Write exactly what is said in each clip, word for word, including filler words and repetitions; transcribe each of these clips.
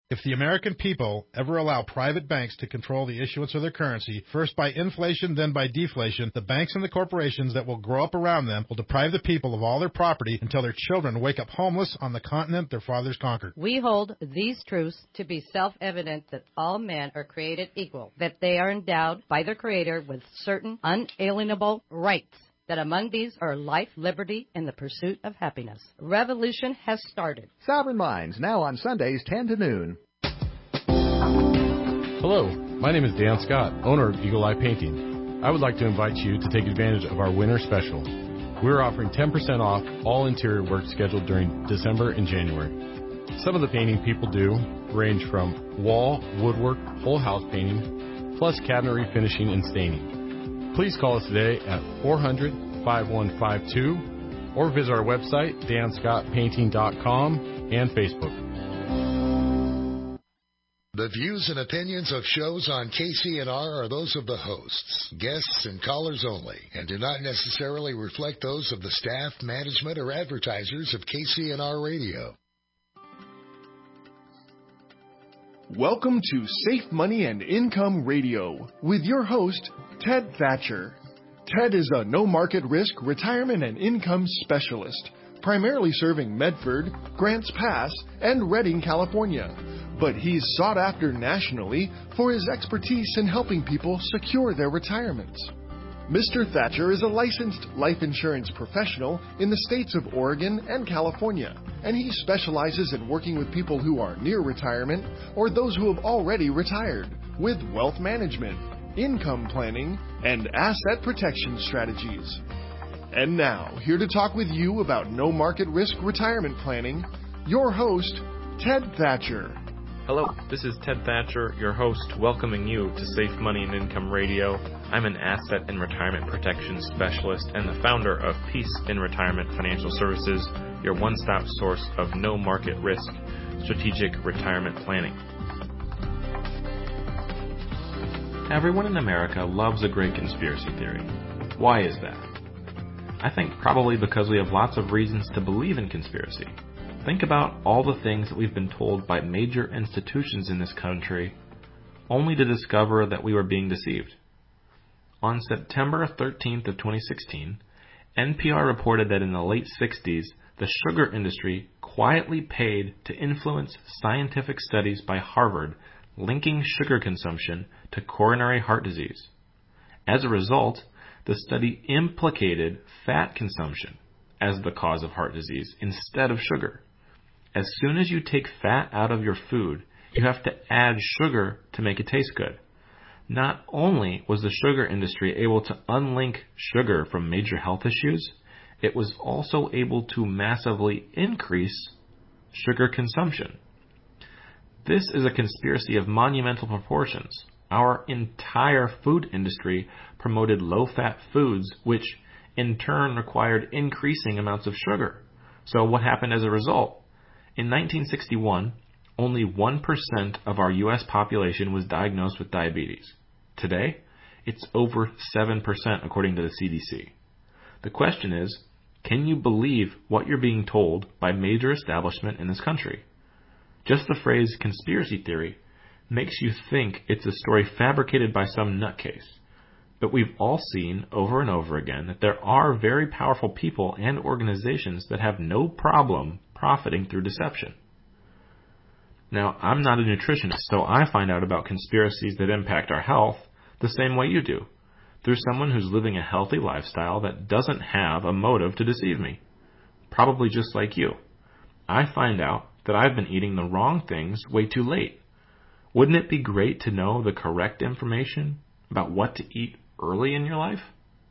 If the American people ever allow private banks to control the issuance of their currency, first by inflation, then by deflation, the banks and the corporations that will grow up around them will deprive the people of all their property until their children wake up homeless on the continent their fathers conquered. We hold these truths to be self-evident that all men are created equal, that they are endowed by their Creator with certain unalienable rights, that among these are life, liberty, and the pursuit of happiness. Revolution has started. Sovereign Minds, now on Sundays, ten to noon. Hello, my name is Dan Scott, owner of Eagle Eye Painting. I would like to invite you to take advantage of our winter special. We're offering ten percent off all interior work scheduled during December and January. Some of the painting people do range from wall, woodwork, whole house painting, plus cabinetry finishing and staining. Please call us today at four hundred, five one five two or visit our website, dan scott painting dot com and Facebook. The views and opinions of shows on K C N R are those of the hosts, guests, and callers only, and do not necessarily reflect those of the staff, management, or advertisers of K C N R Radio. Welcome to Safe Money and Income Radio with your host, Ted Thatcher. Ted is a no-market risk retirement and income specialist, primarily serving Medford, Grants Pass, and Redding, California. But he's sought after nationally for his expertise in helping people secure their retirements. Mister Thatcher is a licensed life insurance professional in the states of Oregon and California, and he specializes in working with people who are near retirement or those who have already retired with wealth management, income planning, and asset protection strategies. And now, here to talk with you about no market risk retirement planning, your host, Ted Thatcher. Hello, this is Ted Thatcher, your host, welcoming you to Safe Money and Income Radio. I'm an asset and retirement protection specialist and the founder of Peace in Retirement Financial Services, your one-stop source of no market risk strategic retirement planning. Everyone in America loves a great conspiracy theory. Why is that? I think probably because we have lots of reasons to believe in conspiracy. Think about all the things that we've been told by major institutions in this country, only to discover that we were being deceived. On September thirteenth of twenty sixteen, N P R reported that in the late sixties, the sugar industry quietly paid to influence scientific studies by Harvard linking sugar consumption to coronary heart disease. As a result, the study implicated fat consumption as the cause of heart disease instead of sugar. As soon as you take fat out of your food, you have to add sugar to make it taste good. Not only was the sugar industry able to unlink sugar from major health issues, it was also able to massively increase sugar consumption. This is a conspiracy of monumental proportions. Our entire food industry promoted low-fat foods, which in turn required increasing amounts of sugar. So what happened as a result? In nineteen sixty-one, only one percent of our U S population was diagnosed with diabetes. Today, it's over seven percent according to the C D C. The question is, can you believe what you're being told by major establishment in this country? Just the phrase conspiracy theory makes you think it's a story fabricated by some nutcase. But we've all seen over and over again that there are very powerful people and organizations that have no problem profiting through deception. Now, I'm not a nutritionist, so I find out about conspiracies that impact our health the same way you do, through someone who's living a healthy lifestyle that doesn't have a motive to deceive me. Probably just like you. I find out that I've been eating the wrong things way too late. Wouldn't it be great to know the correct information about what to eat early in your life?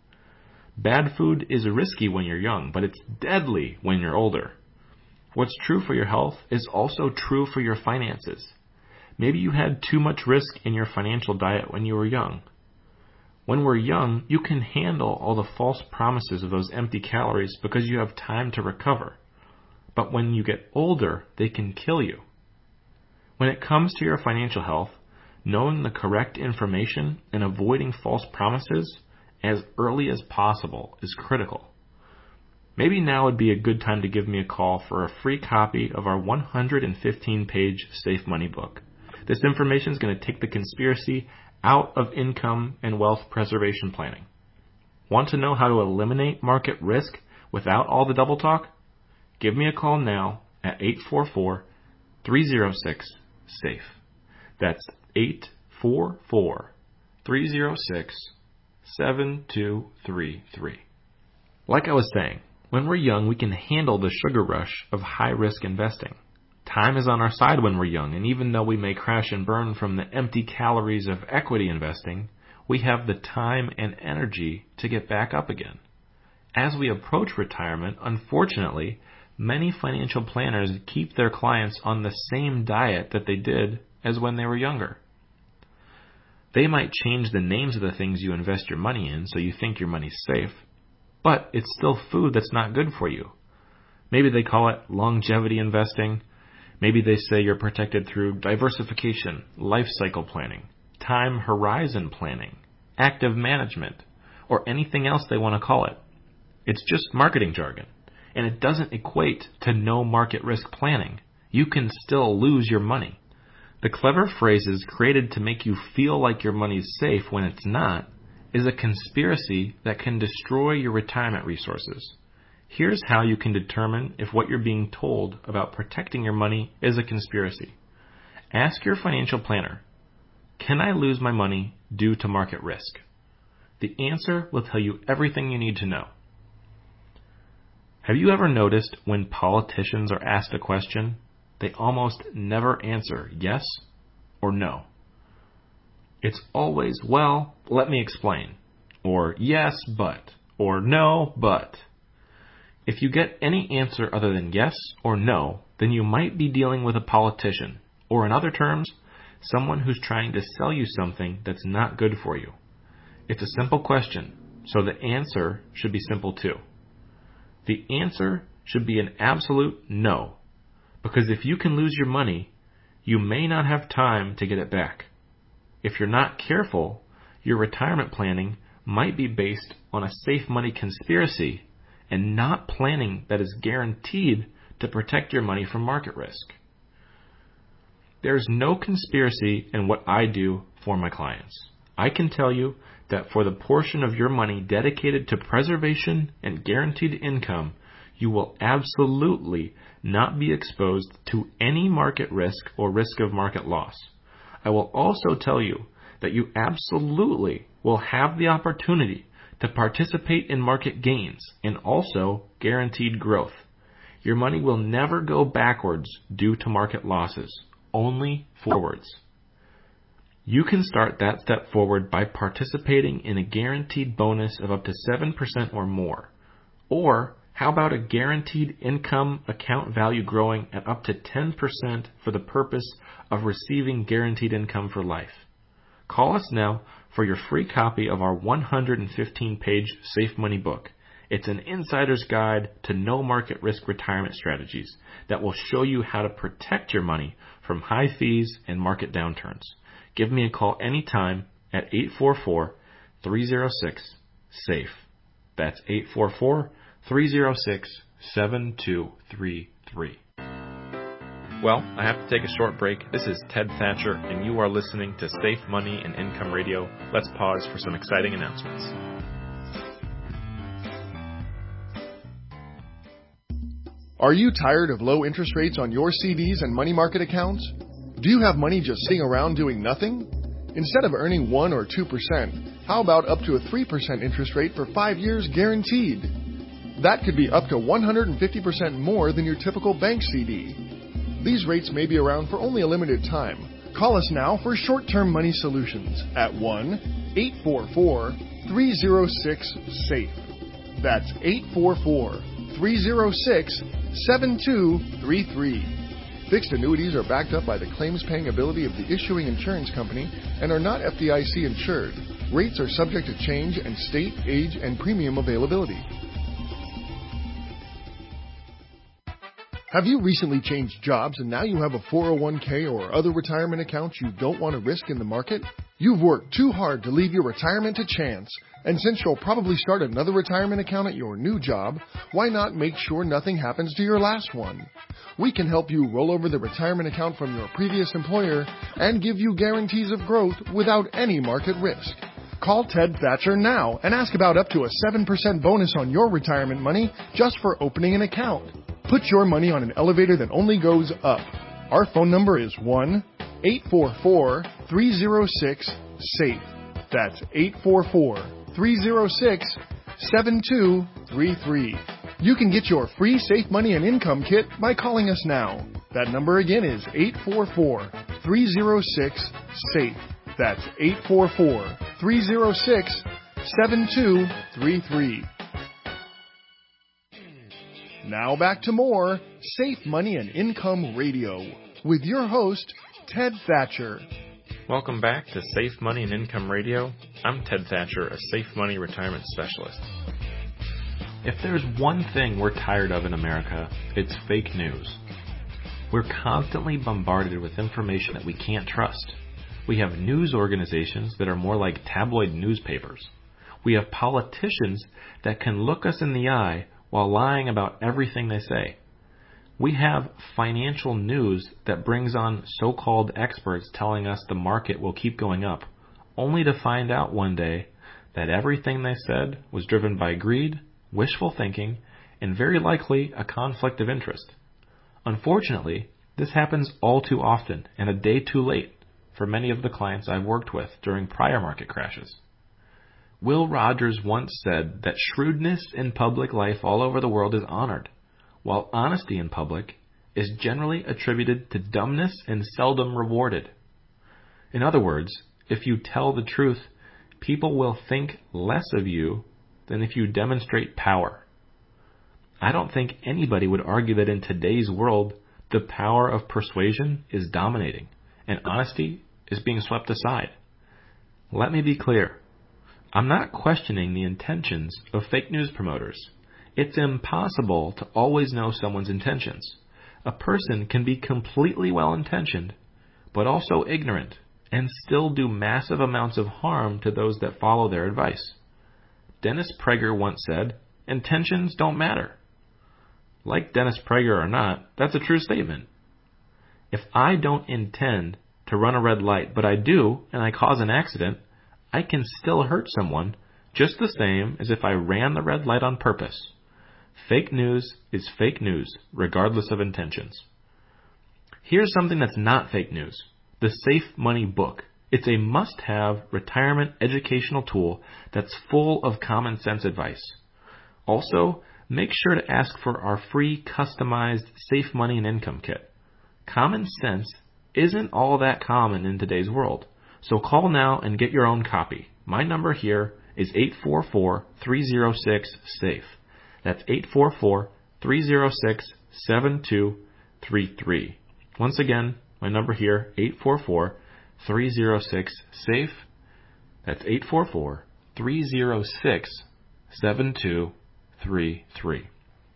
Bad food is risky when you're young, but it's deadly when you're older. What's true for your health is also true for your finances. Maybe you had too much risk in your financial diet when you were young. When we're young, you can handle all the false promises of those empty calories because you have time to recover. But when you get older, they can kill you. When it comes to your financial health, knowing the correct information and avoiding false promises as early as possible is critical. maybe now would be a good time to give me a call for a free copy of our one hundred fifteen page Safe Money book. This information is going to take the conspiracy out of income and wealth preservation planning. Want to know how to eliminate market risk without all the double talk? Give me a call now at eight four four, three oh six, SAFE. That's eight four four, three oh six, seven two three three. Like I was saying, when we're young, we can handle the sugar rush of high-risk investing. Time is on our side when we're young, and even though we may crash and burn from the empty calories of equity investing, we have the time and energy to get back up again. As we approach retirement, unfortunately, many financial planners keep their clients on the same diet that they did as when they were younger. They might change the names of the things you invest your money in so you think your money's safe, but it's still food that's not good for you. Maybe they call it longevity investing. Maybe they say you're protected through diversification, life cycle planning, time horizon planning, active management, or anything else they want to call it. It's just marketing jargon, and it doesn't equate to no market risk planning. You can still lose your money. The clever phrases created to make you feel like your money's safe when it's not is a conspiracy that can destroy your retirement resources. Here's how you can determine if what you're being told about protecting your money is a conspiracy. Ask your financial planner, can I lose my money due to market risk? The answer will tell you everything you need to know. Have you ever noticed when politicians are asked a question, they almost never answer yes or no? It's always, well, let me explain, or yes, but, or no, but. If you get any answer other than yes or no, then you might be dealing with a politician, or in other terms, someone who's trying to sell you something that's not good for you. It's a simple question, so the answer should be simple too. The answer should be an absolute no, because if you can lose your money, you may not have time to get it back. If you're not careful, your retirement planning might be based on a safe money conspiracy and not planning that is guaranteed to protect your money from market risk. There's no conspiracy in what I do for my clients. I can tell you that for the portion of your money dedicated to preservation and guaranteed income, you will absolutely not be exposed to any market risk or risk of market loss. I will also tell you that you absolutely will have the opportunity to participate in market gains and also guaranteed growth. Your money will never go backwards due to market losses, only forwards. You can start that step forward by participating in a guaranteed bonus of up to seven percent or more. Or how about a guaranteed income account value growing at up to ten percent for the purpose of receiving guaranteed income for life? Call us now for your free copy of our one hundred fifteen page Safe Money book. It's an insider's guide to no market risk retirement strategies that will show you how to protect your money from high fees and market downturns. Give me a call anytime at eight four four, three oh six, SAFE. That's eight four four, three oh six, seven two three three. Well, I have to take a short break. This is Ted Thatcher, and you are listening to Safe Money and Income Radio. Let's pause for some exciting announcements. Are you tired of low interest rates on your C Ds and money market accounts? Do you have money just sitting around doing nothing? Instead of earning one or two percent, how about up to a three percent interest rate for five years guaranteed? That could be up to one hundred fifty percent more than your typical bank C D. These rates may be around for only a limited time. Call us now for short-term money solutions at one eight four four, three oh six, SAFE. That's eight four four, three oh six, seven two three three. Fixed annuities are backed up by the claims-paying ability of the issuing insurance company and are not F D I C insured. Rates are subject to change and state, age, and premium availability. Have you recently changed jobs and now you have a four oh one k or other retirement account you don't want to risk in the market? You've worked too hard to leave your retirement to chance, and since you'll probably start another retirement account at your new job, why not make sure nothing happens to your last one? We can help you roll over the retirement account from your previous employer and give you guarantees of growth without any market risk. Call Ted Thatcher now and ask about up to a seven percent bonus on your retirement money just for opening an account. Put your money on an elevator that only goes up. Our phone number is one eight four four, three oh six, SAFE. That's eight four four, three oh six, seven two three three. You can get your free Safe Money and Income Kit by calling us now. That number again is eight four four, three oh six, SAFE. That's eight four four, three oh six, seven two three three. Now back to more Safe Money and Income Radio with your host, Ted Thatcher. Welcome back to Safe Money and Income Radio. I'm Ted Thatcher, a Safe Money Retirement Specialist. If there's one thing we're tired of in America, it's fake news. We're constantly bombarded with information that we can't trust. We have news organizations that are more like tabloid newspapers. We have politicians that can look us in the eye while lying about everything they say. We have financial news that brings on so-called experts telling us the market will keep going up, only to find out one day that everything they said was driven by greed, wishful thinking, and very likely a conflict of interest. Unfortunately, this happens all too often and a day too late for many of the clients I've worked with during prior market crashes. Will Rogers once said that shrewdness in public life all over the world is honored, while honesty in public is generally attributed to dumbness and seldom rewarded. In other words, if you tell the truth, people will think less of you than if you demonstrate power. I don't think anybody would argue that in today's world, the power of persuasion is dominating, and honesty is being swept aside. Let me be clear. I'm not questioning the intentions of fake news promoters. It's impossible to always know someone's intentions. A person can be completely well-intentioned, but also ignorant, and still do massive amounts of harm to those that follow their advice. Dennis Prager once said, "Intentions don't matter." Like Dennis Prager or not, that's a true statement. If I don't intend to run a red light, but I do, and I cause an accident, I can still hurt someone just the same as if I ran the red light on purpose. Fake news is fake news, regardless of intentions. Here's something that's not fake news. The Safe Money book. It's a must-have retirement educational tool that's full of common sense advice. Also, make sure to ask for our free customized Safe Money and Income Kit. Common sense isn't all that common in today's world. So call now and get your own copy. My number here is eight four four, three oh six, SAFE. That's eight four four, three oh six, seven two three three. Once again, my number here, eight four four, three oh six, SAFE. That's eight four four, three oh six, seven two three three.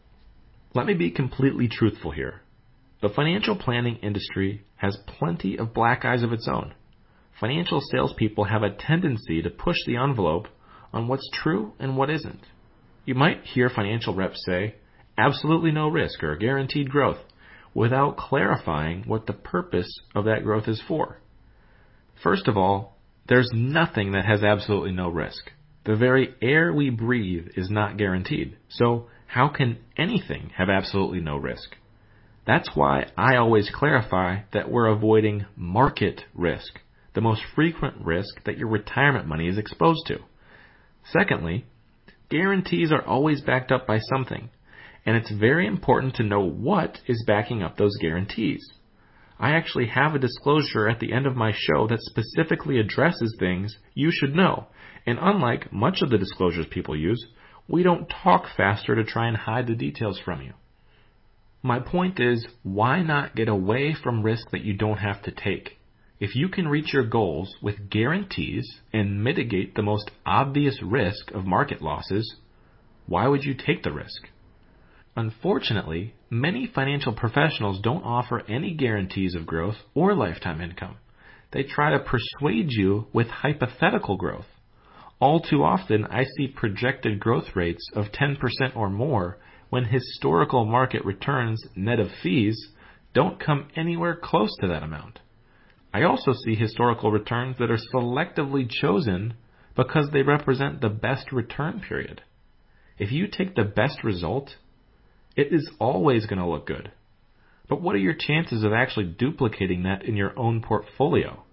Let me be completely truthful here. The financial planning industry has plenty of black eyes of its own. Financial salespeople have a tendency to push the envelope on what's true and what isn't. You might hear financial reps say, absolutely no risk or guaranteed growth, without clarifying what the purpose of that growth is for. First of all, there's nothing that has absolutely no risk. The very air we breathe is not guaranteed. So how can anything have absolutely no risk? That's why I always clarify that we're avoiding market risk, the most frequent risk that your retirement money is exposed to. Secondly, guarantees are always backed up by something, and it's very important to know what is backing up those guarantees. I actually have a disclosure at the end of my show that specifically addresses things you should know, and unlike much of the disclosures people use, we don't talk faster to try and hide the details from you. My point is, why not get away from risk that you don't have to take? If you can reach your goals with guarantees and mitigate the most obvious risk of market losses, why would you take the risk? Unfortunately, many financial professionals don't offer any guarantees of growth or lifetime income. They try to persuade you with hypothetical growth. All too often, I see projected growth rates of ten percent or more when historical market returns net of fees don't come anywhere close to that amount. I also see historical returns that are selectively chosen because they represent the best return period. If you take the best result, it is always going to look good. But what are your chances of actually duplicating that in your own portfolio?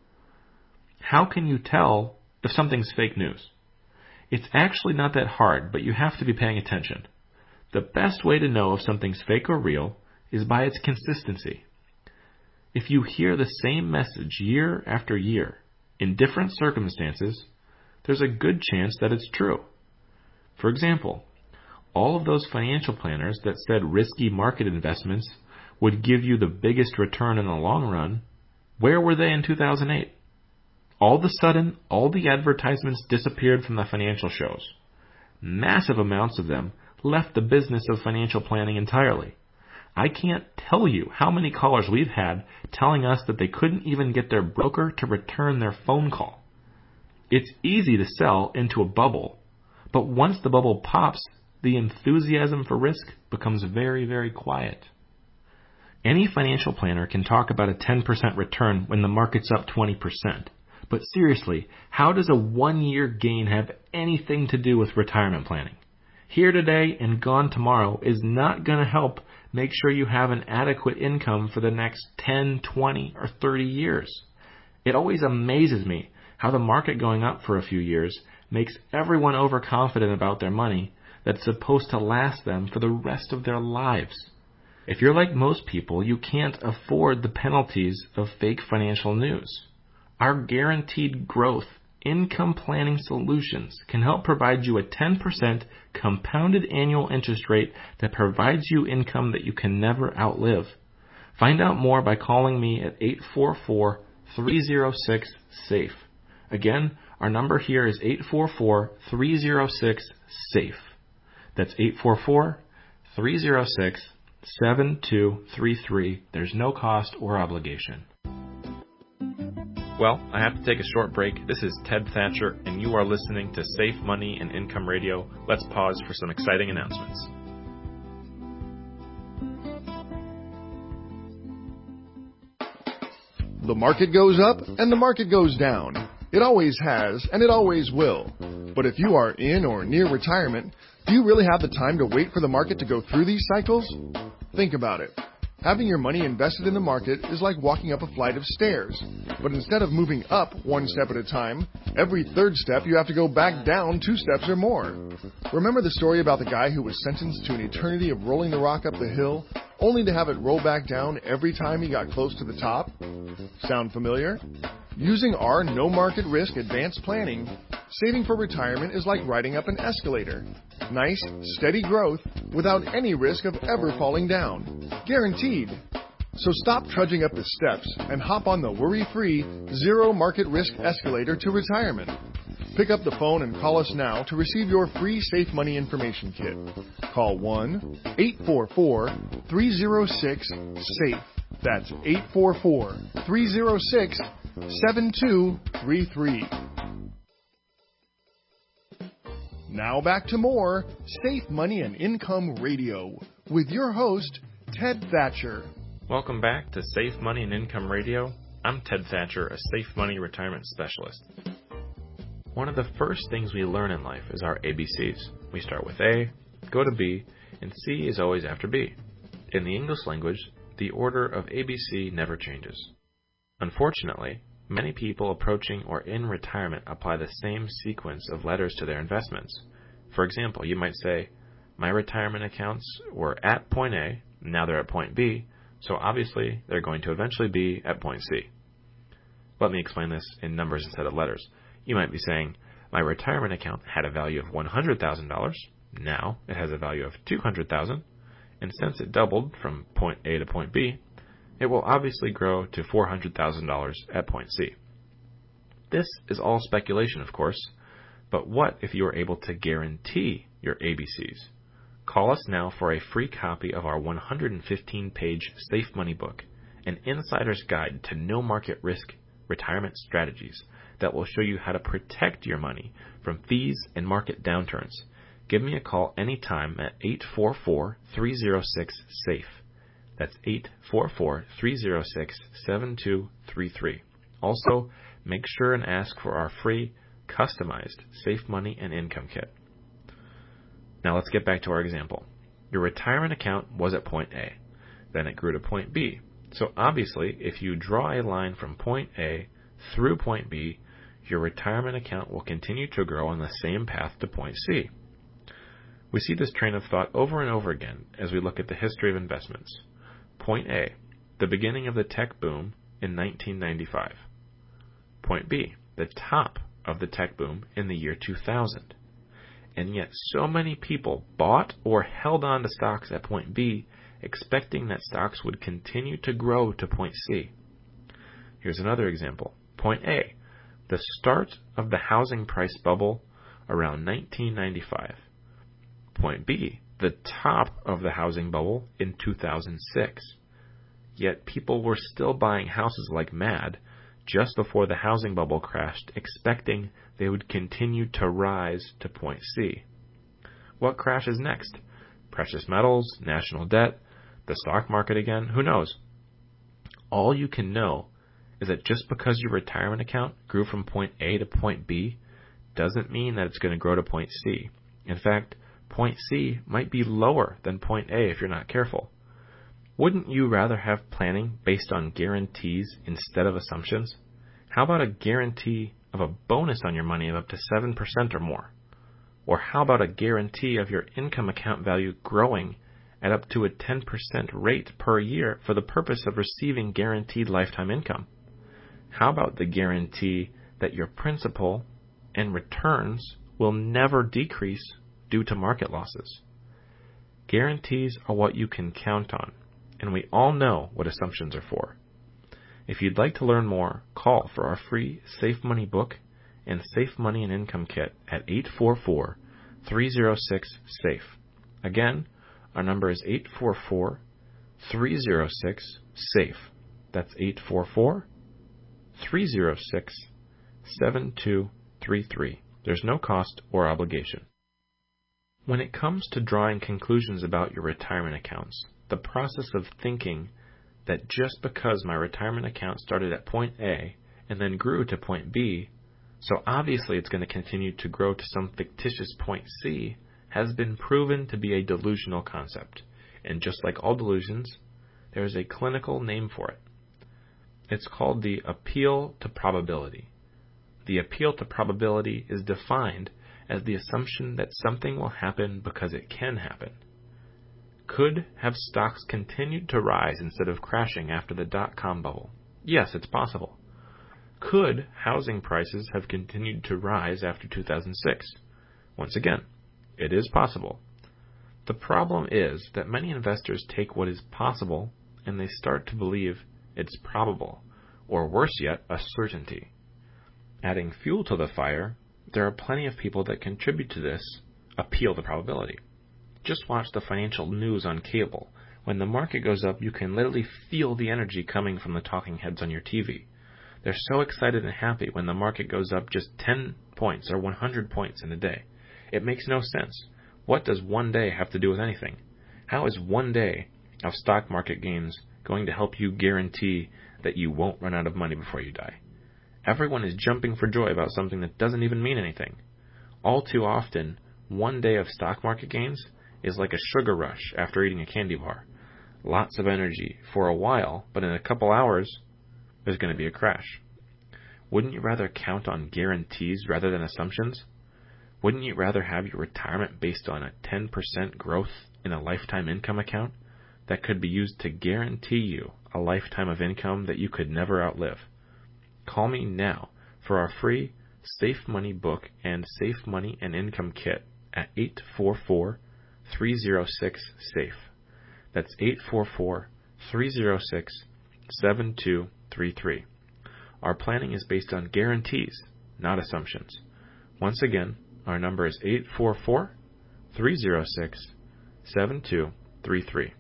How can you tell if something's fake news? It's actually not that hard, but you have to be paying attention. The best way to know if something's fake or real is by its consistency. If you hear the same message year after year in different circumstances, there's a good chance that it's true. For example, all of those financial planners that said risky market investments would give you the biggest return in the long run, where were they in two thousand eight? All of a sudden, all the advertisements disappeared from the financial shows. Massive amounts of them left the business of financial planning entirely. I can't tell you how many callers we've had telling us that they couldn't even get their broker to return their phone call. It's easy to sell into a bubble, but once the bubble pops, the enthusiasm for risk becomes very, very quiet. Any financial planner can talk about a ten percent return when the market's up twenty percent. But seriously, how does a one-year gain have anything to do with retirement planning? Here today and gone tomorrow is not going to help make sure you have an adequate income for the next ten, twenty, or thirty years. It always amazes me how the market going up for a few years makes everyone overconfident about their money that's supposed to last them for the rest of their lives. If you're like most people, you can't afford the penalties of fake financial news. Our guaranteed growth income planning solutions can help provide you a ten percent compounded annual interest rate that provides you income that you can never outlive. Find out more by calling me at eight four four, three oh six, SAFE. Again, our number here is eight four four, three oh six, SAFE. That's eight four four, three oh six, seven two three three. There's no cost or obligation. Well, I have to take a short break. This is Ted Thatcher, and you are listening to Safe Money and Income Radio. Let's pause for some exciting announcements. The market goes up and the market goes down. It always has, and it always will. But if you are in or near retirement, do you really have the time to wait for the market to go through these cycles? Think about it. Having your money invested in the market is like walking up a flight of stairs. But instead of moving up one step at a time, every third step you have to go back down two steps or more. Remember the story about the guy who was sentenced to an eternity of rolling the rock up the hill, only to have it roll back down every time he got close to the top? Sound familiar? Using our no market risk advanced planning, saving for retirement is like riding up an escalator. Nice, steady growth without any risk of ever falling down. Guaranteed. So stop trudging up the steps and hop on the worry-free, zero market risk escalator to retirement. Pick up the phone and call us now to receive your free Safe Money Information Kit. Call one eight four four, three oh six, SAFE. That's eight four four, three oh six, seven two three three. Now back to more Safe Money and Income Radio with your host, Ted Thatcher. Welcome back to Safe Money and Income Radio. I'm Ted Thatcher, a Safe Money Retirement Specialist. One of the first things we learn in life is our A B Cs. We start with A, go to B, and C is always after B. In the English language, the order of A B C never changes. Unfortunately, many people approaching or in retirement apply the same sequence of letters to their investments. For example, you might say, my retirement accounts were at point A, now they're at point B, so obviously they're going to eventually be at point C. Let me explain this in numbers instead of letters. You might be saying, my retirement account had a value of one hundred thousand dollars, now it has a value of two hundred thousand dollars, and since it doubled from point A to point B, it will obviously grow to four hundred thousand dollars at point C. This is all speculation, of course, but what if you were able to guarantee your A B Cs? Call us now for a free copy of our one hundred fifteen page Safe Money book, an insider's guide to no market risk retirement strategies that will show you how to protect your money from fees and market downturns. Give me a call anytime at eight four four, three oh six, SAFE. That's eight four four, three oh six, seven two three three. Also, make sure and ask for our free, customized Safe Money and Income Kit. Now let's get back to our example. Your retirement account was at point A. Then it grew to point B. So obviously, if you draw a line from point A through point B, your retirement account will continue to grow on the same path to point C. We see this train of thought over and over again as we look at the history of investments. Point A, the beginning of the tech boom in nineteen ninety-five. Point B, the top of the tech boom in the year two thousand. And yet so many people bought or held on to stocks at point B, expecting that stocks would continue to grow to point C. Here's another example. Point A, the start of the housing price bubble around nineteen ninety-five. Point B, the top of the housing bubble in two thousand six. Yet people were still buying houses like mad just before the housing bubble crashed, expecting they would continue to rise to point C. What crashes next? Precious metals, national debt, the stock market again? Who knows? All you can know is that just because your retirement account grew from point A to point B doesn't mean that it's going to grow to point C. In fact, point C might be lower than point A if you're not careful. Wouldn't you rather have planning based on guarantees instead of assumptions? How about a guarantee of a bonus on your money of up to seven percent or more? Or how about a guarantee of your income account value growing at up to a ten percent rate per year for the purpose of receiving guaranteed lifetime income? How about the guarantee that your principal and returns will never decrease due to market losses? Guarantees are what you can count on, and we all know what assumptions are for. If you'd like to learn more, call for our free Safe Money book and Safe Money and Income Kit at eight four four, three oh six, SAFE. Again, our number is eight four four, three oh six, SAFE. That's eight four four, three oh six, seven two three three. There's no cost or obligation. When it comes to drawing conclusions about your retirement accounts, the process of thinking that just because my retirement account started at point A and then grew to point B, so obviously it's going to continue to grow to some fictitious point C, has been proven to be a delusional concept. And just like all delusions, there is a clinical name for it. It's called the appeal to probability. The appeal to probability is defined as the assumption that something will happen because it can happen. Could have stocks continued to rise instead of crashing after the dot-com bubble? Yes, it's possible. Could housing prices have continued to rise after two thousand six? Once again, it is possible. The problem is that many investors take what is possible and they start to believe it's probable, or worse yet, a certainty. Adding fuel to the fire, there are plenty of people that contribute to this appeal to probability. Just watch the financial news on cable. When the market goes up, you can literally feel the energy coming from the talking heads on your T V. They're so excited and happy when the market goes up just ten points or one hundred points in a day. It makes no sense. What does one day have to do with anything? How is one day of stock market gains going to help you guarantee that you won't run out of money before you die? Everyone is jumping for joy about something that doesn't even mean anything. All too often, one day of stock market gains is like a sugar rush after eating a candy bar. Lots of energy for a while, but in a couple hours, there's going to be a crash. Wouldn't you rather count on guarantees rather than assumptions? Wouldn't you rather have your retirement based on a ten percent growth in a lifetime income account that could be used to guarantee you a lifetime of income that you could never outlive? Call me now for our free Safe Money book and Safe Money and Income Kit at eight four four, three oh six, SAFE. That's eight four four, three oh six, seven two three three. Our planning is based on guarantees, not assumptions. Once again, our number is eight four four, three oh six, seven two three three.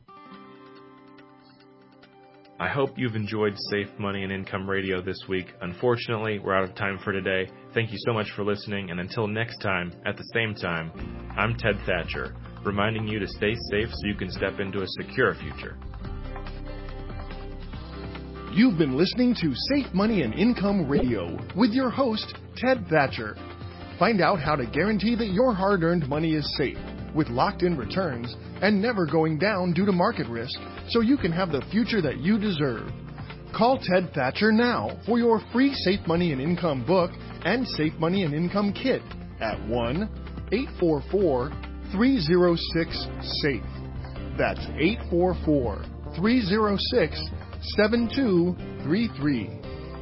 I hope you've enjoyed Safe Money and Income Radio this week. Unfortunately, we're out of time for today. Thank you so much for listening, and until next time, at the same time, I'm Ted Thatcher, reminding you to stay safe so you can step into a secure future. You've been listening to Safe Money and Income Radio with your host, Ted Thatcher. Find out how to guarantee that your hard-earned money is safe, with locked-in returns and never going down due to market risk, so you can have the future that you deserve. Call Ted Thatcher now for your free Safe Money and Income book and Safe Money and Income kit at one eight four four three zero six SAFE. That's eight four four three zero six seven two three three.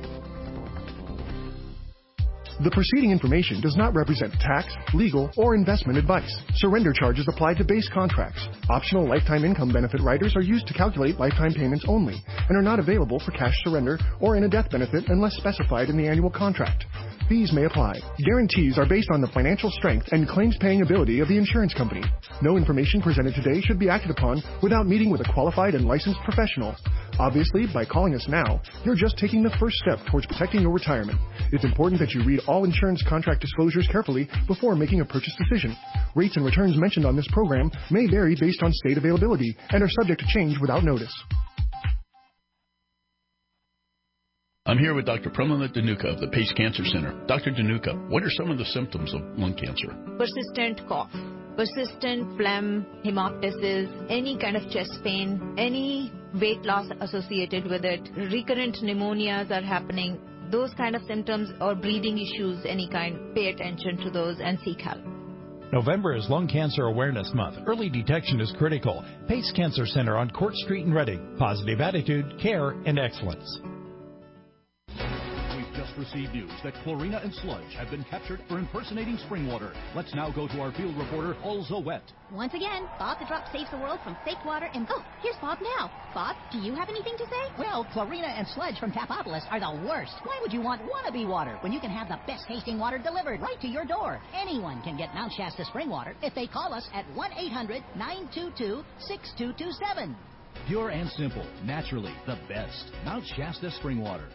The preceding information does not represent tax, legal, or investment advice. Surrender charges apply to base contracts. Optional lifetime income benefit riders are used to calculate lifetime payments only and are not available for cash surrender or in a death benefit unless specified in the annual contract. Fees may apply. Guarantees are based on the financial strength and claims-paying ability of the insurance company. No information presented today should be acted upon without meeting with a qualified and licensed professional. Obviously, by calling us now, you're just taking the first step towards protecting your retirement. It's important that you read all insurance contract disclosures carefully before making a purchase decision. Rates and returns mentioned on this program may vary based on state availability and are subject to change without notice. I'm here with Doctor Pramila Dhanuka of the Pace Cancer Center. Doctor Dhanuka, what are some of the symptoms of lung cancer? Persistent cough, persistent phlegm, hemoptysis, any kind of chest pain, any weight loss associated with it, recurrent pneumonias are happening, those kind of symptoms or breathing issues, any kind, pay attention to those and seek help. November is Lung Cancer Awareness Month. Early detection is critical. Pace Cancer Center on Court Street in Reading. Positive attitude, care, and excellence. Received news that Chlorina and Sludge have been captured for impersonating spring water. Let's now go to our field reporter, Paul Zowet. Once again, Bob the Drop saves the world from fake water and... Oh, here's Bob now. Bob, do you have anything to say? Well, Chlorina and Sludge from Tapopolis are the worst. Why would you want wannabe water when you can have the best-tasting water delivered right to your door? Anyone can get Mount Shasta spring water if they call us at one eight hundred nine two two six two two seven. Pure and simple, naturally the best. Mount Shasta spring water.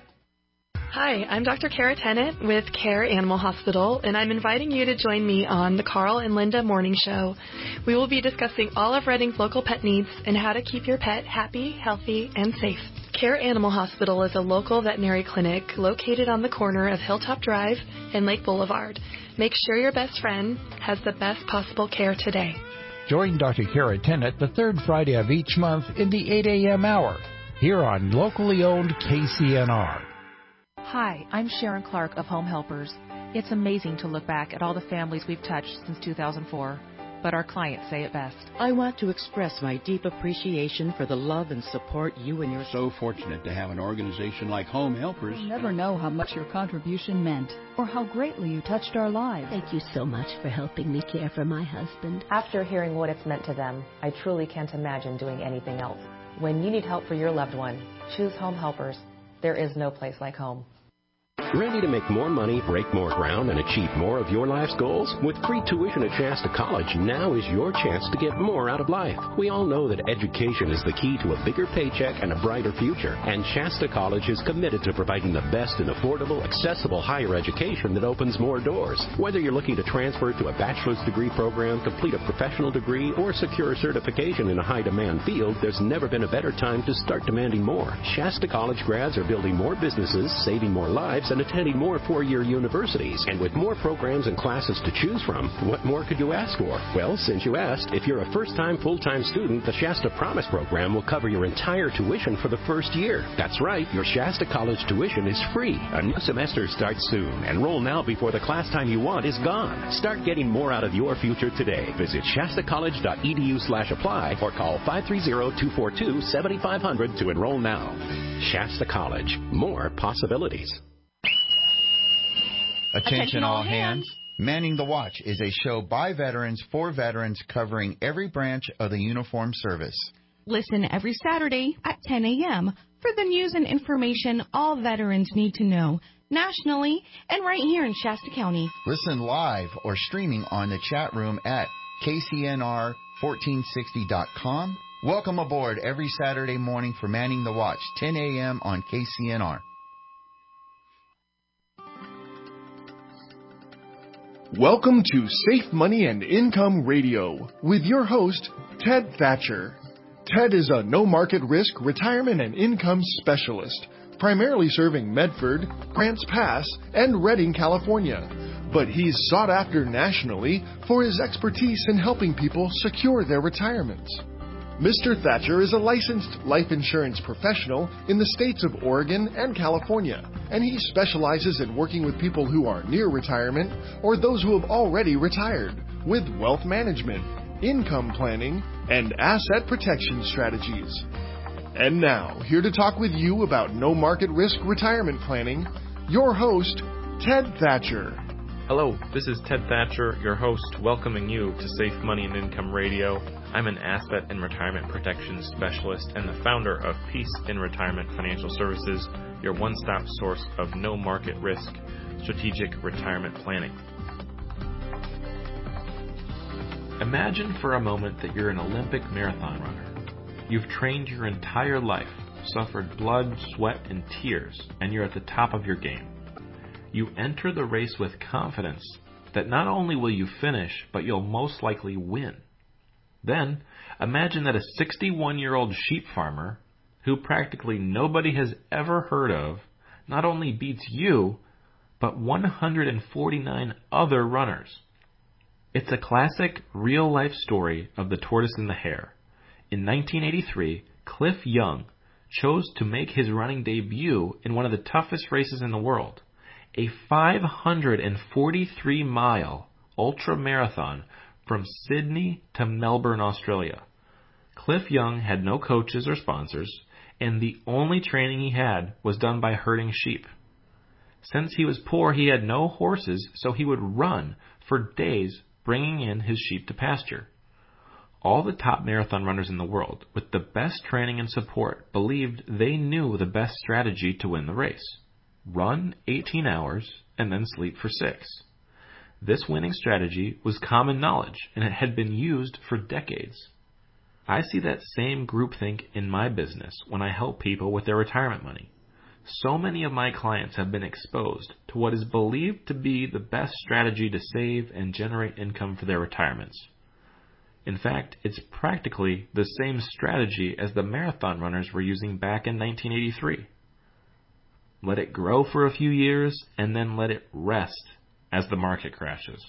Hi, I'm Doctor Kara Tennant with Care Animal Hospital, and I'm inviting you to join me on the Carl and Linda Morning Show. We will be discussing all of Reading's local pet needs and how to keep your pet happy, healthy, and safe. Care Animal Hospital is a local veterinary clinic located on the corner of Hilltop Drive and Lake Boulevard. Make sure your best friend has the best possible care today. Join Doctor Kara Tennant the third Friday of each month in the eight a.m. hour here on locally owned K C N R. Hi, I'm Sharon Clark of Home Helpers. It's amazing to look back at all the families we've touched since two thousand four, but our clients say it best. I want to express my deep appreciation for the love and support you and your... So fortunate to have an organization like Home Helpers. You'll never know how much your contribution meant or how greatly you touched our lives. Thank you so much for helping me care for my husband. After hearing what it's meant to them, I truly can't imagine doing anything else. When you need help for your loved one, choose Home Helpers. There is no place like home. Ready to make more money, break more ground, and achieve more of your life's goals? With free tuition at Shasta College, now is your chance to get more out of life. We all know that education is the key to a bigger paycheck and a brighter future, and Shasta College is committed to providing the best in affordable, accessible higher education that opens more doors. Whether you're looking to transfer to a bachelor's degree program, complete a professional degree, or secure a certification in a high-demand field, there's never been a better time to start demanding more. Shasta College grads are building more businesses, saving more lives, and attending more four-year universities. And with more programs and classes to choose from, what more could you ask for? Well, since you asked, if you're a first-time full-time student, the Shasta Promise program will cover your entire tuition for the first year. That's right, your Shasta College tuition is free. A new semester starts soon. Enroll now before the class time you want is gone. Start getting more out of your future today. Visit shastacollege.edu slash apply or call five three zero, two four two, seven five zero zero to enroll now. Shasta College. More possibilities. Attention, Attention all all hands. hands. Manning the Watch is a show by veterans for veterans covering every branch of the uniformed service. Listen every Saturday at ten a.m. for the news and information all veterans need to know, nationally and right here in Shasta County. Listen live or streaming on the chat room at K C N R fourteen sixty dot com. Welcome aboard every Saturday morning for Manning the Watch, ten a.m. on K C N R. Welcome to Safe Money and Income Radio with your host, Ted Thatcher. Ted is a no-market risk retirement and income specialist, primarily serving Medford, Grants Pass, and Redding, California. But he's sought after nationally for his expertise in helping people secure their retirements. Mister Thatcher is a licensed life insurance professional in the states of Oregon and California, and he specializes in working with people who are near retirement or those who have already retired with wealth management, income planning, and asset protection strategies. And now, here to talk with you about no market risk retirement planning, your host, Ted Thatcher. Hello, this is Ted Thatcher, your host, welcoming you to Safe Money and Income Radio. I'm an asset and retirement protection specialist and the founder of Peace in Retirement Financial Services, your one-stop source of no market risk strategic retirement planning. Imagine for a moment that you're an Olympic marathon runner. You've trained your entire life, suffered blood, sweat, and tears, and you're at the top of your game. You enter the race with confidence that not only will you finish, but you'll most likely win. Then, imagine that a sixty-one-year-old sheep farmer, who practically nobody has ever heard of, not only beats you, but one hundred forty-nine other runners. It's a classic, real-life story of the tortoise and the hare. In nineteen eighty-three, Cliff Young chose to make his running debut in one of the toughest races in the world, a five hundred forty-three mile ultra-marathon from Sydney to Melbourne, Australia. Cliff Young had no coaches or sponsors, and the only training he had was done by herding sheep. Since he was poor, he had no horses, so he would run for days bringing in his sheep to pasture. All the top marathon runners in the world, with the best training and support, believed they knew the best strategy to win the race. Run eighteen hours and then sleep for six. This winning strategy was common knowledge, and it had been used for decades. I see that same groupthink in my business when I help people with their retirement money. So many of my clients have been exposed to what is believed to be the best strategy to save and generate income for their retirements. In fact, it's practically the same strategy as the marathon runners were using back in nineteen eighty-three. Let it grow for a few years, and then let it rest as the market crashes.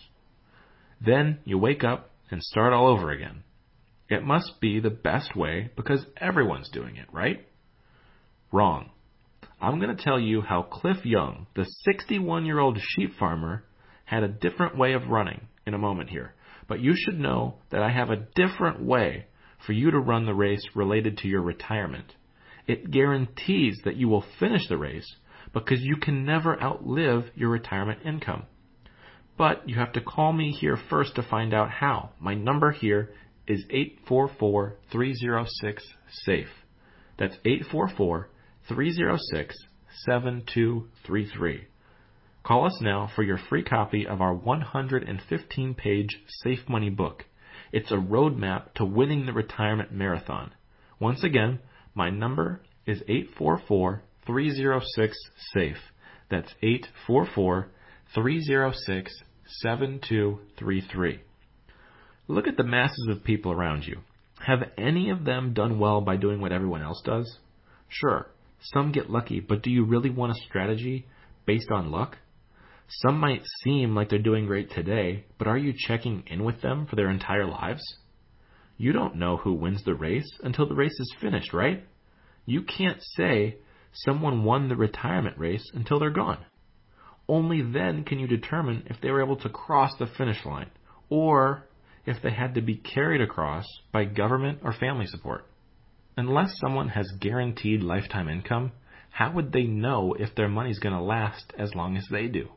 Then you wake up and start all over again. It must be the best way because everyone's doing it, right? Wrong. I'm going to tell you how Cliff Young, the sixty-one-year-old sheep farmer, had a different way of running in a moment here. But you should know that I have a different way for you to run the race related to your retirement. It guarantees that you will finish the race because you can never outlive your retirement income. But you have to call me here first to find out how. My number here is eight four four, three oh six, SAFE. That's eight four four, three oh six, seven two three three. Call us now for your free copy of our one hundred fifteen page Safe Money book. It's a roadmap to winning the retirement marathon. Once again, my number is eight four four, three oh six, SAFE. That's eight four four, three oh six, seven two three three. Look at the masses of people around you. Have any of them done well by doing what everyone else does? Sure, some get lucky, but do you really want a strategy based on luck? Some might seem like they're doing great today, but are you checking in with them for their entire lives? You don't know who wins the race until the race is finished, right? You can't say someone won the retirement race until they're gone. Only then can you determine if they were able to cross the finish line, or if they had to be carried across by government or family support. Unless someone has guaranteed lifetime income, how would they know if their money's going to last as long as they do?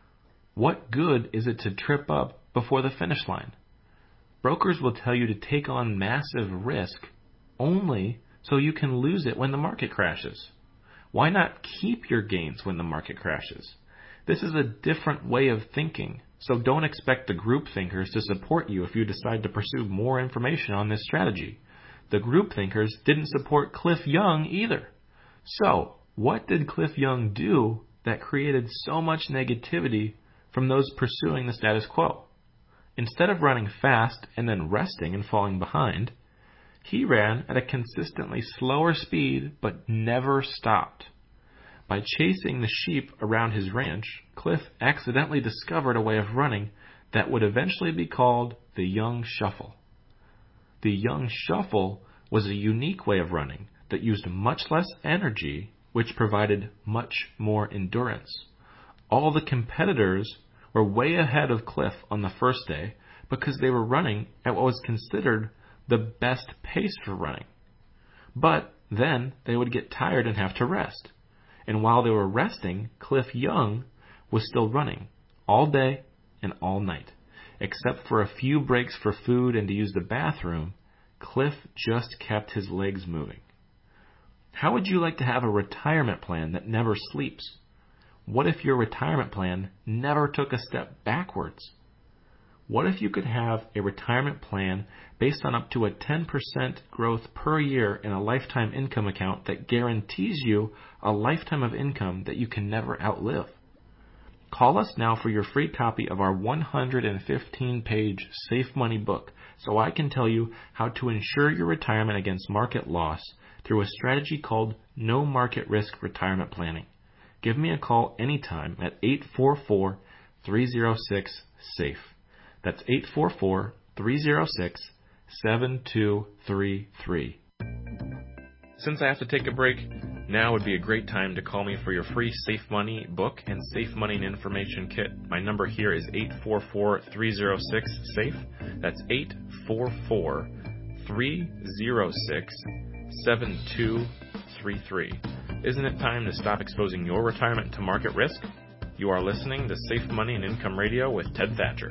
What good is it to trip up before the finish line? Brokers will tell you to take on massive risk only so you can lose it when the market crashes. Why not keep your gains when the market crashes? This is a different way of thinking So don't expect the group thinkers to support you if you decide to pursue more information on this strategy. The group thinkers didn't support Cliff Young either. So, what did Cliff Young do that created so much negativity from those pursuing the status quo? Instead of running fast and then resting and falling behind, he ran at a consistently slower speed but never stopped. By chasing the sheep around his ranch, Cliff accidentally discovered a way of running that would eventually be called the Young Shuffle. The Young Shuffle was a unique way of running that used much less energy, which provided much more endurance. All the competitors were way ahead of Cliff on the first day because they were running at what was considered the best pace for running. But then they would get tired and have to rest. And while they were resting, Cliff Young was still running all day and all night. Except for a few breaks for food and to use the bathroom, Cliff just kept his legs moving. How would you like to have a retirement plan that never sleeps? What if your retirement plan never took a step backwards? What if you could have a retirement plan based on up to a ten percent growth per year in a lifetime income account that guarantees you a lifetime of income that you can never outlive? Call us now for your free copy of our one hundred fifteen page Safe Money book so I can tell you how to ensure your retirement against market loss through a strategy called No Market Risk Retirement Planning. Give me a call anytime at eight four four, three oh six, SAFE. That's eight four four, three oh six, seven two three three. Since I have to take a break, now would be a great time to call me for your free Safe Money book and Safe Money and Information Kit. My number here is eight four four, three oh six, SAFE. That's eight four four, three oh six, seven two three three. Isn't it time to stop exposing your retirement to market risk? You are listening to Safe Money and Income Radio with Ted Thatcher.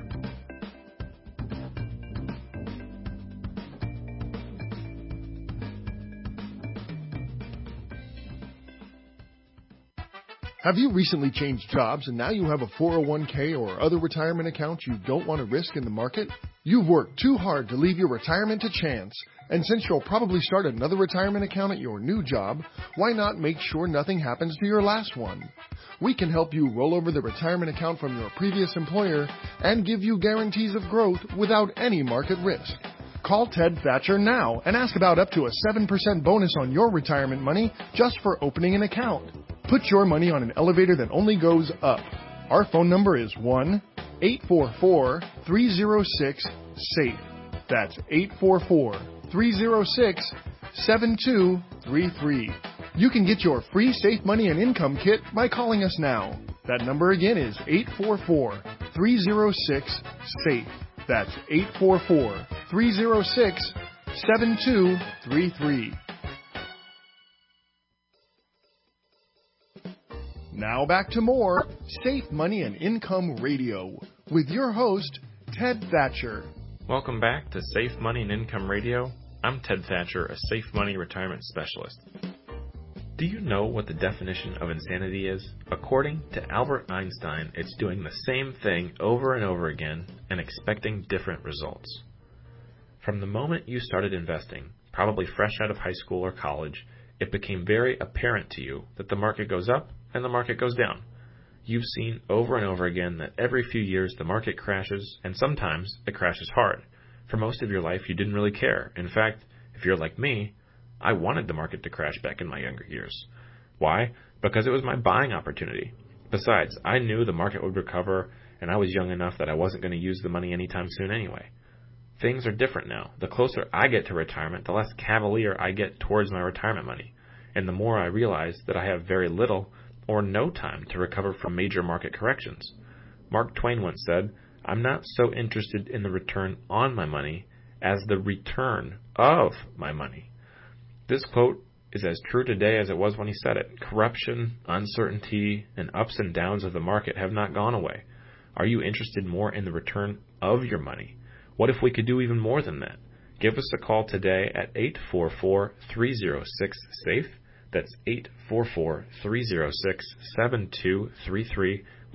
Have you recently changed jobs and now you have a four oh one k or other retirement account you don't want to risk in the market? You've worked too hard to leave your retirement to chance, and since you'll probably start another retirement account at your new job, why not make sure nothing happens to your last one? We can help you roll over the retirement account from your previous employer and give you guarantees of growth without any market risk. Call Ted Thatcher now and ask about up to a seven percent bonus on your retirement money just for opening an account. Put your money on an elevator that only goes up. Our phone number is one eight four four, three oh six, SAFE. That's eight four four, three oh six, seven two three three. You can get your free Safe Money and Income Kit by calling us now. That number again is eight four four, three oh six, SAFE. That's eight four four, three oh six, seven two three three. Now back to more Safe Money and Income Radio with your host, Ted Thatcher. Welcome back to Safe Money and Income Radio. I'm Ted Thatcher, a Safe Money Retirement Specialist. Do you know what the definition of insanity is? According to Albert Einstein, it's doing the same thing over and over again and expecting different results. From the moment you started investing, probably fresh out of high school or college, it became very apparent to you that the market goes up and the market goes down. You've seen over and over again that every few years the market crashes, and sometimes it crashes hard. For most of your life, you didn't really care. In fact, if you're like me, I wanted the market to crash back in my younger years. Why? Because it was my buying opportunity. Besides, I knew the market would recover, and I was young enough that I wasn't going to use the money anytime soon anyway. Things are different now. The closer I get to retirement, the less cavalier I get towards my retirement money, and the more I realize that I have very little or no time to recover from major market corrections. Mark Twain once said, "I'm not so interested in the return on my money as the return of my money." This quote is as true today as it was when he said it. Corruption, uncertainty, and ups and downs of the market have not gone away. Are you interested more in the return of your money? What if we could do even more than that? Give us a call today at eight four four, three oh six, SAFE. That's eight four four, three oh six, seven two three three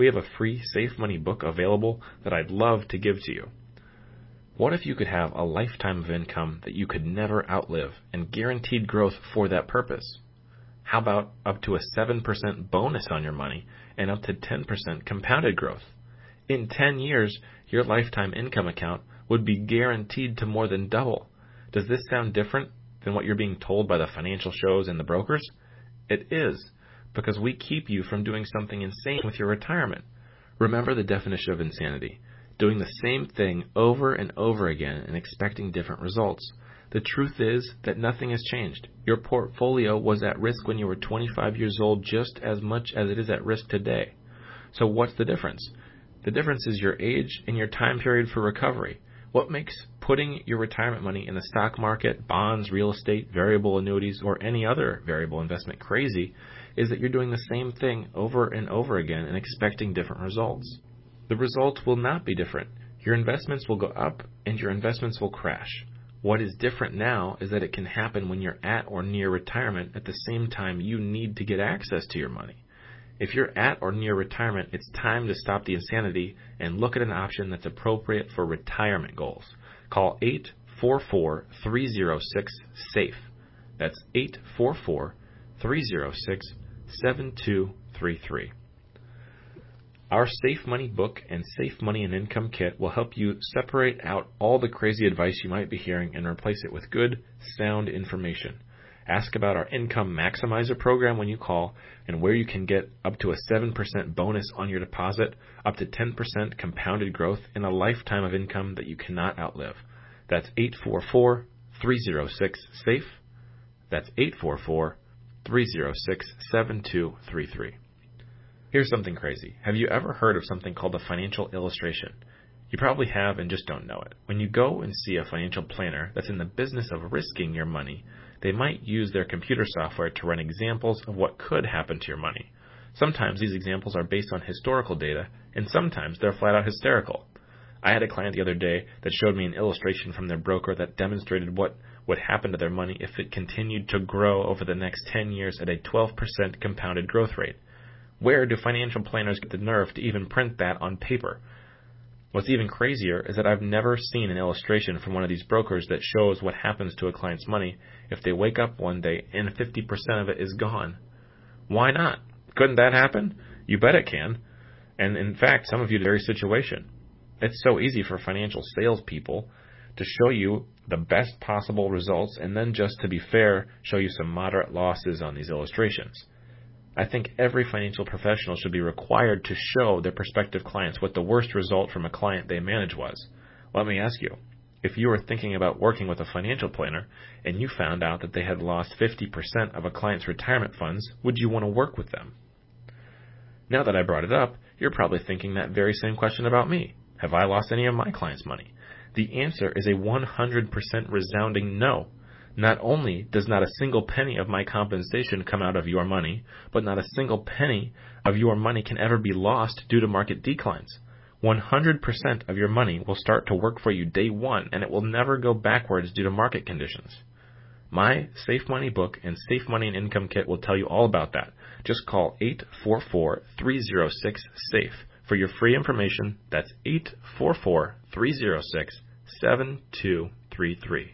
we have a free Safe Money book available that I'd love to give to you. What if you could have a lifetime of income that you could never outlive and guaranteed growth for that purpose? How about up to a seven percent bonus on your money and up to ten percent compounded growth? In ten years, your lifetime income account would be guaranteed to more than double. Does this sound different than what you're being told by the financial shows and the brokers? It is, because we keep you from doing something insane with your retirement. Remember the definition of insanity: doing the same thing over and over again and expecting different results. The truth is that nothing has changed. Your portfolio was at risk when you were twenty-five years old just as much as it is at risk today. So what's the difference? The difference is your age and your time period for recovery. What makes putting your retirement money in the stock market, bonds, real estate, variable annuities, or any other variable investment crazy is that you're doing the same thing over and over again and expecting different results. The results will not be different. Your investments will go up and your investments will crash. What is different now is that it can happen when you're at or near retirement at the same time you need to get access to your money. If you're at or near retirement, it's time to stop the insanity and look at an option that's appropriate for retirement goals. Call eight four four, three zero six, SAFE. That's eight four four, three zero six, seven two three three. Our Safe Money book and Safe Money and Income kit will help you separate out all the crazy advice you might be hearing and replace it with good, sound information. Ask about our Income Maximizer program when you call and where you can get up to a seven percent bonus on your deposit, up to ten percent compounded growth, and a lifetime of income that you cannot outlive. That's eight four four, three zero six, SAFE. That's eight four four, three zero six, seven two three three. Here's something crazy. Have you ever heard of something called a financial illustration? You probably have and just don't know it. When you go and see a financial planner that's in the business of risking your money, they might use their computer software to run examples of what could happen to your money. Sometimes these examples are based on historical data, and sometimes they're flat out hysterical. I had a client the other day that showed me an illustration from their broker that demonstrated what would happen to their money if it continued to grow over the next ten years at a twelve percent compounded growth rate. Where do financial planners get the nerve to even print that on paper? What's even crazier is that I've never seen an illustration from one of these brokers that shows what happens to a client's money if they wake up one day and fifty percent of it is gone. Why not? Couldn't that happen? You bet it can. And in fact, some of you in the very situation. It's so easy for financial salespeople to show you the best possible results and then, just to be fair, show you some moderate losses on these illustrations. I think every financial professional should be required to show their prospective clients what the worst result from a client they manage was. Let me ask you, if you were thinking about working with a financial planner and you found out that they had lost fifty percent of a client's retirement funds, would you want to work with them? Now that I brought it up, you're probably thinking that very same question about me. Have I lost any of my clients' money? The answer is a one hundred percent resounding no. Not only does not a single penny of my compensation come out of your money, but not a single penny of your money can ever be lost due to market declines. one hundred percent of your money will start to work for you day one, and it will never go backwards due to market conditions. My Safe Money book and Safe Money and Income kit will tell you all about that. Just call eight four four, three zero six, SAFE. For your free information, that's eight four four, three zero six, seven two three three.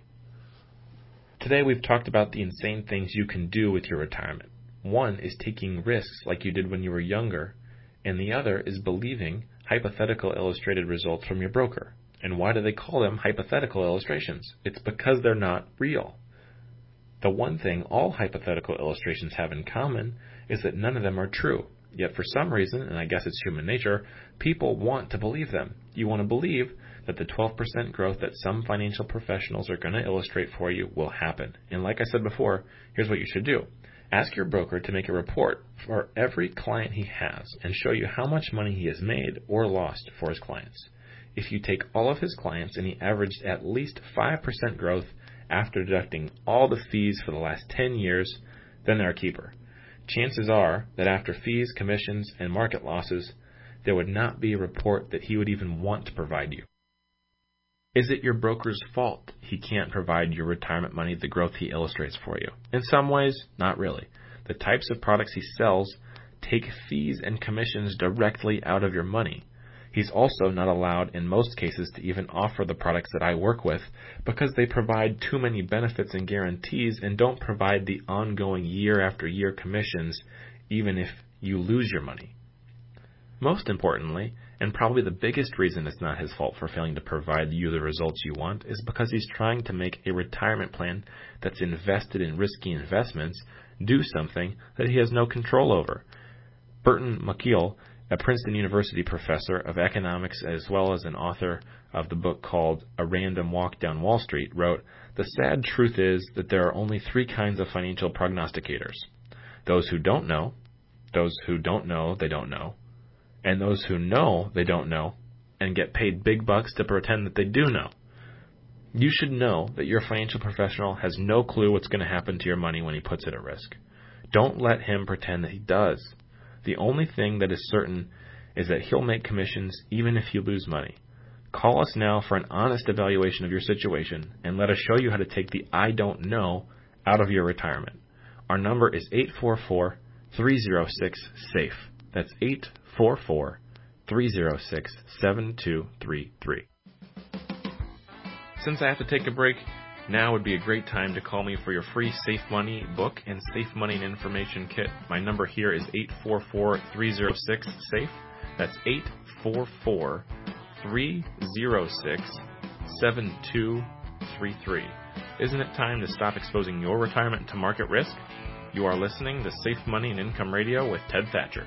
Today we've talked about the insane things you can do with your retirement. One is taking risks like you did when you were younger, and the other is believing hypothetical illustrated results from your broker. And why do they call them hypothetical illustrations? It's because they're not real. The one thing all hypothetical illustrations have in common is that none of them are true. Yet for some reason, and I guess it's human nature, people want to believe them. You want to believe that the twelve percent growth that some financial professionals are going to illustrate for you will happen. And like I said before, here's what you should do. Ask your broker to make a report for every client he has and show you how much money he has made or lost for his clients. If you take all of his clients and he averaged at least five percent growth after deducting all the fees for the last ten years, then they're a keeper. Chances are that after fees, commissions, and market losses, there would not be a report that he would even want to provide you. Is it your broker's fault he can't provide your retirement money the growth he illustrates for you? In some ways, not really. The types of products he sells take fees and commissions directly out of your money. He's also not allowed in most cases to even offer the products that I work with because they provide too many benefits and guarantees and don't provide the ongoing year after year commissions even if you lose your money. Most importantly, and probably the biggest reason it's not his fault for failing to provide you the results you want, is because he's trying to make a retirement plan that's invested in risky investments do something that he has no control over. Burton Malkiel, a Princeton University professor of economics as well as an author of the book called A Random Walk Down Wall Street, wrote, "The sad truth is that there are only three kinds of financial prognosticators. Those who don't know, those who don't know they don't know, and those who know they don't know and get paid big bucks to pretend that they do know. You should know that your financial professional has no clue what's going to happen to your money when he puts it at risk. Don't let him pretend that he does. The only thing that is certain is that he'll make commissions even if you lose money. Call us now for an honest evaluation of your situation and let us show you how to take the I don't know out of your retirement. Our number is eight four four, three oh six, SAFE. That's eight four four, three oh six, seven two three three. Since I have to take a break, now would be a great time to call me for your free Safe Money book and Safe Money and Information kit. My number here is eight four four, three oh six, SAFE. That's eight four four, three oh six, seven two three three. Isn't it time to stop exposing your retirement to market risk? You are listening to Safe Money and Income Radio with Ted Thatcher.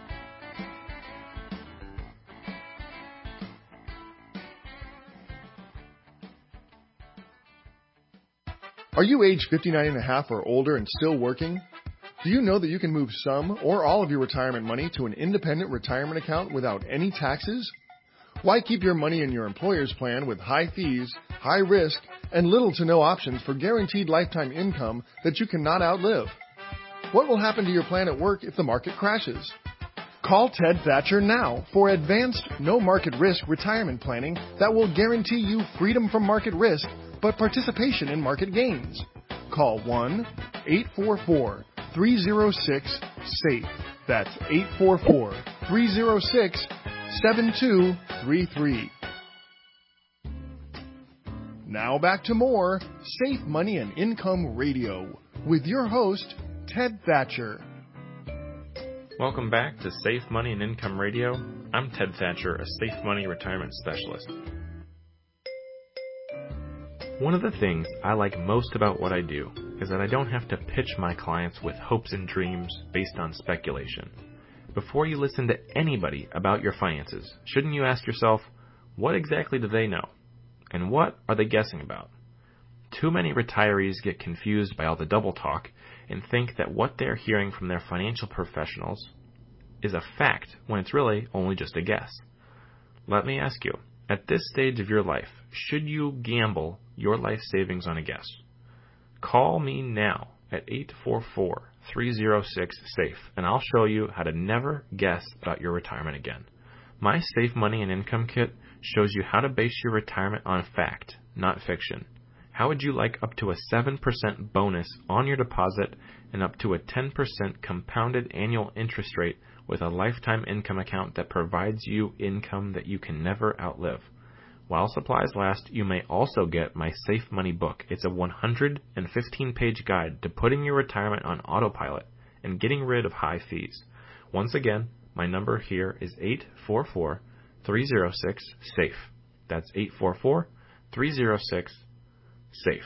Are you age fifty-nine and a half or older and still working? Do you know that you can move some or all of your retirement money to an independent retirement account without any taxes? Why keep your money in your employer's plan with high fees, high risk, and little to no options for guaranteed lifetime income that you cannot outlive? What will happen to your plan at work if the market crashes? Call Ted Thatcher now for advanced, no market risk retirement planning that will guarantee you freedom from market risk but participation in market gains. Call one eight four four, three oh six, SAFE. That's eight four four, three oh six, seven two three three. Now back to more Safe Money and Income Radio with your host, Ted Thatcher. Welcome back to Safe Money and Income Radio. I'm Ted Thatcher, a Safe Money Retirement Specialist. One of the things I like most about what I do is that I don't have to pitch my clients with hopes and dreams based on speculation. Before you listen to anybody about your finances, shouldn't you ask yourself, what exactly do they know? And what are they guessing about? Too many retirees get confused by all the double talk and think that what they're hearing from their financial professionals is a fact when it's really only just a guess. Let me ask you, at this stage of your life, should you gamble your life savings on a guess? Call me now at eight four four, three oh six, SAFE, and I'll show you how to never guess about your retirement again. My Safe Money and Income Kit shows you how to base your retirement on fact, not fiction. How would you like up to a seven percent bonus on your deposit and up to a ten percent compounded annual interest rate with a lifetime income account that provides you income that you can never outlive? While supplies last, you may also get my Safe Money book. It's a one hundred fifteen page guide to putting your retirement on autopilot and getting rid of high fees. Once again, my number here is eight four four, three oh six, SAFE. That's eight four four, three oh six, SAFE.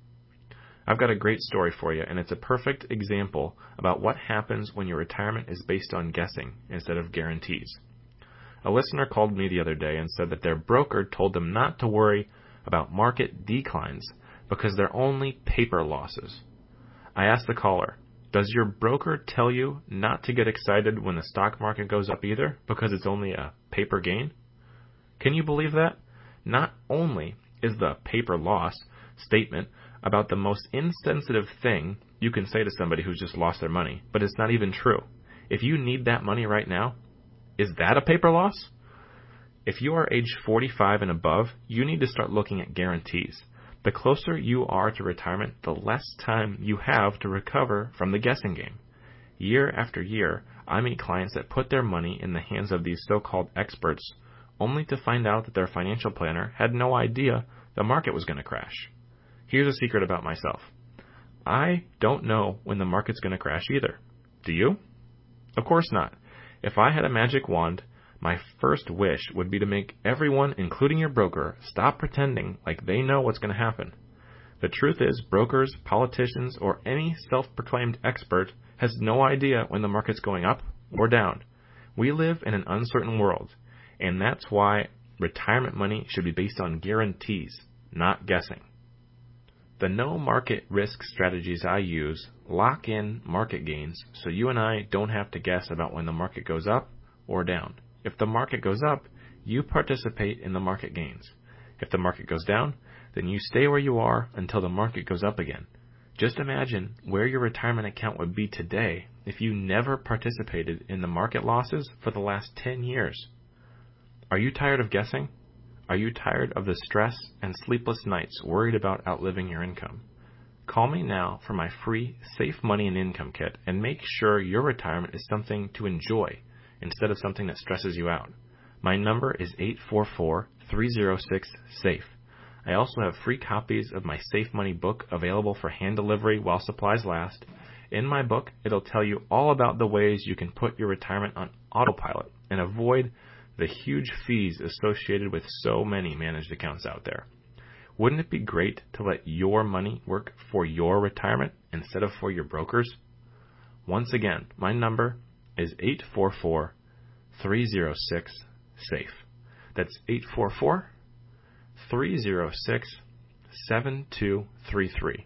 I've got a great story for you, and it's a perfect example about what happens when your retirement is based on guessing instead of guarantees. A listener called me the other day and said that their broker told them not to worry about market declines because they're only paper losses. I asked the caller, does your broker tell you not to get excited when the stock market goes up either because it's only a paper gain? Can you believe that? Not only is the paper loss statement about the most insensitive thing you can say to somebody who's just lost their money, but it's not even true. If you need that money right now, is that a paper loss? If you are age forty-five and above, you need to start looking at guarantees. The closer you are to retirement, the less time you have to recover from the guessing game. Year after year, I meet clients that put their money in the hands of these so-called experts only to find out that their financial planner had no idea the market was going to crash. Here's a secret about myself. I don't know when the market's going to crash either. Do you? Of course not. If I had a magic wand, my first wish would be to make everyone, including your broker, stop pretending like they know what's going to happen. The truth is, brokers, politicians, or any self-proclaimed expert has no idea when the market's going up or down. We live in an uncertain world, and that's why retirement money should be based on guarantees, not guessing. The no market risk strategies I use lock in market gains so you and I don't have to guess about when the market goes up or down. If the market goes up, you participate in the market gains. If the market goes down, then you stay where you are until the market goes up again. Just imagine where your retirement account would be today if you never participated in the market losses for the last ten years. Are you tired of guessing? Are you tired of the stress and sleepless nights worried about outliving your income? Call me now for my free Safe Money and Income Kit and make sure your retirement is something to enjoy instead of something that stresses you out. My number is eight four four, three zero six, SAFE. I also have free copies of my Safe Money book available for hand delivery while supplies last. In my book, it'll tell you all about the ways you can put your retirement on autopilot and avoid the huge fees associated with so many managed accounts out there. Wouldn't it be great to let your money work for your retirement instead of for your brokers? Once again, my number is eight four four, three zero six, SAFE. That's eight four four, three zero six, seven two three three.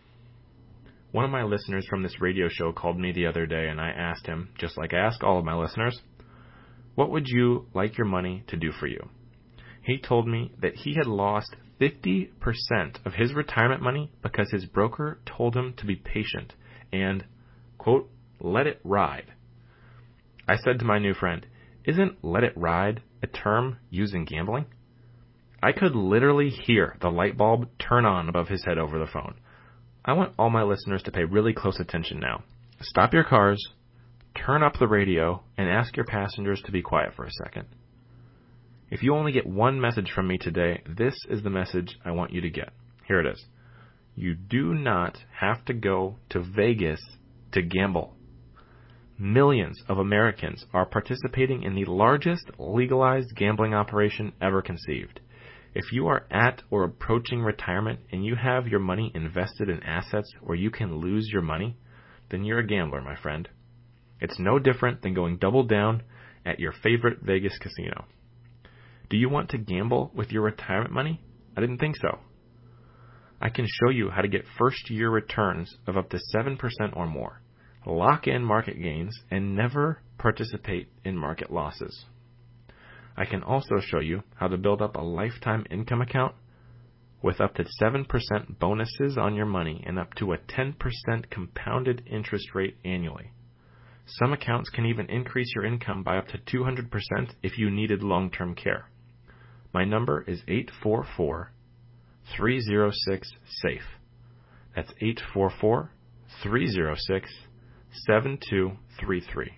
One of my listeners from this radio show called me the other day, and I asked him, just like I ask all of my listeners, what would you like your money to do for you? He told me that he had lost fifty percent of his retirement money because his broker told him to be patient and, quote, let it ride. I said to my new friend, isn't let it ride a term used in gambling? I could literally hear the light bulb turn on above his head over the phone. I want all my listeners to pay really close attention now. Stop your cars, turn up the radio, and ask your passengers to be quiet for a second. If you only get one message from me today, this is the message I want you to get. Here it is. You do not have to go to Vegas to gamble. Millions of Americans are participating in the largest legalized gambling operation ever conceived. If you are at or approaching retirement and you have your money invested in assets where you can lose your money, then you're a gambler, my friend. It's no different than going double down at your favorite Vegas casino. Do you want to gamble with your retirement money? I didn't think so. I can show you how to get first-year returns of up to seven percent or more, lock in market gains, and never participate in market losses. I can also show you how to build up a lifetime income account with up to seven percent bonuses on your money and up to a ten percent compounded interest rate annually. Some accounts can even increase your income by up to two hundred percent if you needed long-term care. My number is eight four four, three zero six, SAFE. That's eight four four, three zero six, seven two three three.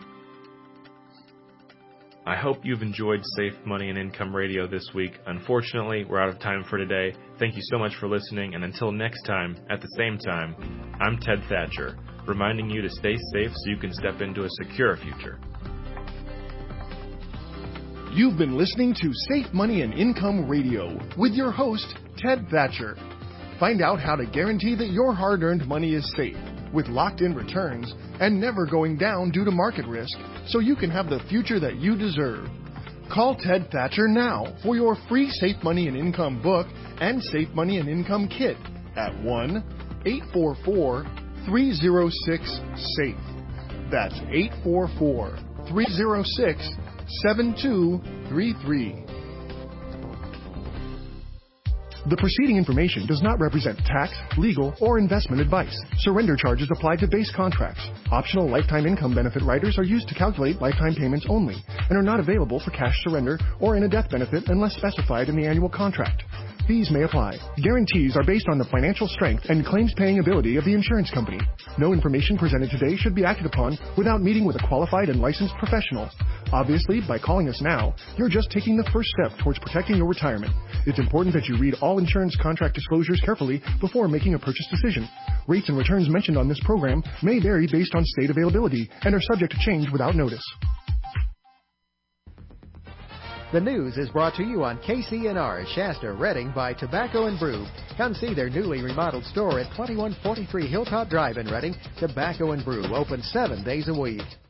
I hope you've enjoyed Safe Money and Income Radio this week. Unfortunately, we're out of time for today. Thank you so much for listening, and until next time, at the same time, I'm Ted Thatcher, reminding you to stay safe so you can step into a secure future. You've been listening to Safe Money and Income Radio with your host, Ted Thatcher. Find out how to guarantee that your hard-earned money is safe, with locked-in returns and never going down due to market risk, so you can have the future that you deserve. Call Ted Thatcher now for your free Safe Money and Income book and Safe Money and Income kit at one eight four four, three zero six, SAFE. That's eight four four, three zero six, seven two three three. The preceding information does not represent tax, legal, or investment advice. Surrender charges apply to base contracts. Optional lifetime income benefit riders are used to calculate lifetime payments only and are not available for cash surrender or in a death benefit unless specified in the annual contract. Fees may apply. Guarantees are based on the financial strength and claims-paying ability of the insurance company. No information presented today should be acted upon without meeting with a qualified and licensed professional. Obviously, by calling us now, you're just taking the first step towards protecting your retirement. It's important that you read all insurance contract disclosures carefully before making a purchase decision. Rates and returns mentioned on this program may vary based on state availability and are subject to change without notice. The news is brought to you on K C N R Shasta, Redding by Tobacco and Brew. Come see their newly remodeled store at twenty-one forty-three Hilltop Drive in Redding. Tobacco and Brew, open seven days a week.